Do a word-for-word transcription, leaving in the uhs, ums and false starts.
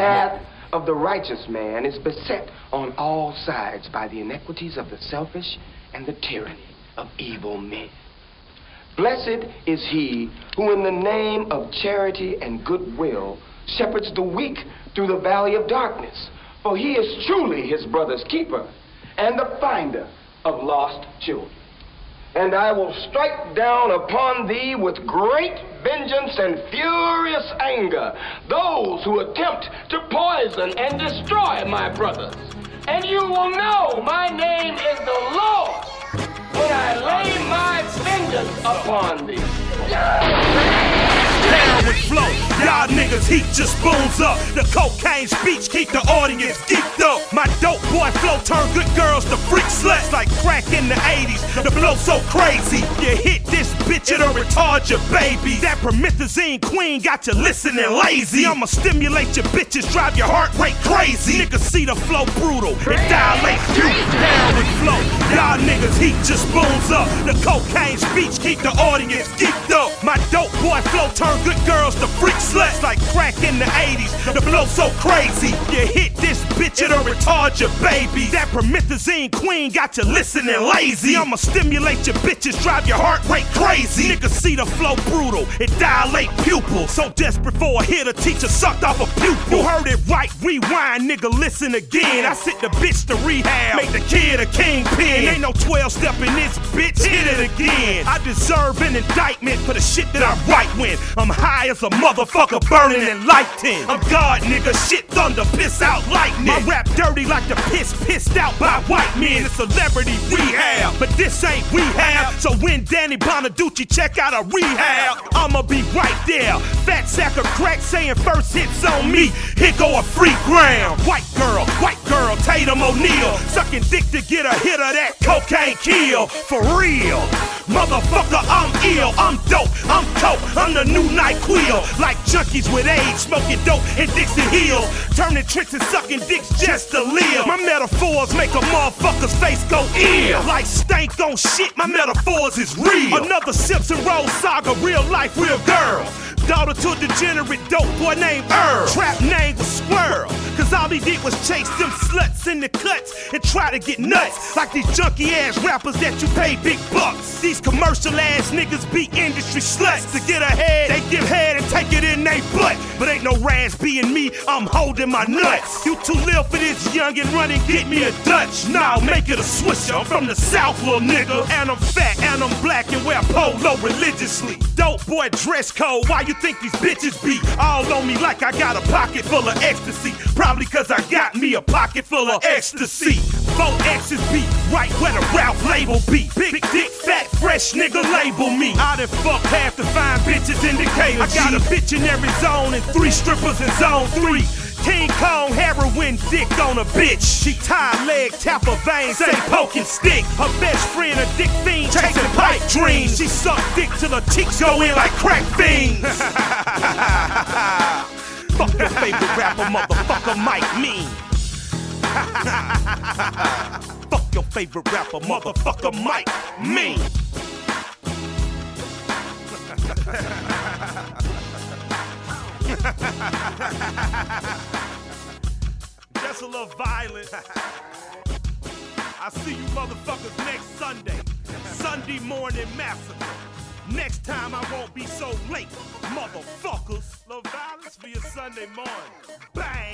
path of the righteous man is beset on all sides by the iniquities of the selfish and the tyranny of evil men. Blessed is he who in the name of charity and goodwill shepherds the weak through the valley of darkness, for he is truly his brother's keeper and the finder of lost children. And I will strike down upon thee with great vengeance and furious anger those who attempt to poison and destroy my brothers. And you will know my name is the Lord when I lay my vengeance upon thee. Down with flow, y'all niggas heat just booms up. The cocaine speech keep the audience geeked up. My dope boy flow turn good girls to freak sluts like crack in the eighties. The flow so crazy, you hit this bitch, it'll retard your baby. That promethazine queen got you listening lazy. I'ma stimulate your bitches, drive your heart rate crazy. Niggas see the flow brutal, it dilates you. Down with flow, y'all niggas heat just booms up. The cocaine speech keep the audience geeked up. My dope boy flow turn good girls to freak sluts like crack in the eighties. The flow so crazy, you hit this bitch, it'll retard your baby. That promethazine queen got you listening lazy. I'ma stimulate your bitches, drive your heart rate crazy. Niggas see the flow brutal, it dilate pupils. So desperate for a hit, a teacher sucked off a pupil. You heard it right, rewind, nigga, listen again. I sent the bitch to rehab, make the kid a kingpin. Ain't no twelve step in this bitch, hit it again. I deserve an indictment for the shit that I write when I'm high as a motherfucker, burning and lighting. I'm God, nigga, shit thunder, piss out lightning. My rap dirty like the piss pissed out by white men. It's celebrity rehab, but this ain't rehab. So when Danny Bonaducci check out a rehab, I'ma be right there. Fat sack of crack saying first hits on me. Here go a free ground. White girl, white girl, Tatum O'Neal, sucking dick to get a hit of that cocaine kill. For real, motherfucker, I'm ill, I'm dope, I'm coke, I'm the new NyQuil. Like junkies with AIDS, smoking dope in Dixie Hills, turning tricks and sucking dicks just to live. My metaphors make a motherfucker's face go ill. Like stank on shit, my metaphors is real. Another Simpson Road saga, real life, real girl. Daughter to a degenerate dope boy named Earl. Trap name was Squirrel, cause all he did was chase them sluts in the cuts and try to get nuts. Like these junky ass rappers that you pay big bucks. These commercial ass niggas be industry sluts. To get ahead, they give head and take it in they butt. But ain't no Raz being me, I'm holding my nuts. You too little for this young and run and get me a Dutch. Nah, make it a Swisher, I'm from the South, little nigga. And I'm fat and I'm black and wear polo religiously. Dope boy dress code, why you think these bitches be all on me like I got a pocket full of ecstasy? Probably cause I got me a pocket full of ecstasy. Four X's be right where the Ralph label be. Big dick, fat, fresh nigga label me. I done fucked half the fine bitches in Decatur. I got a bitch in every zone and three strippers in zone three. King Kong heroin dick on a bitch. She tie leg, tap her vein, say poking stick. Her best friend a dick fiend, chasing pipe dreams. She suck dick till her cheeks go in like crack fiends. Fuck your favorite rapper, motherfucker Mike Mean. Fuck your favorite rapper, motherfucker Mike Mean. Just a little violent. I'll see you motherfuckers next Sunday. Sunday morning massacre. Next time I won't be so late, motherfuckers. Little violence for your Sunday morning. Bang!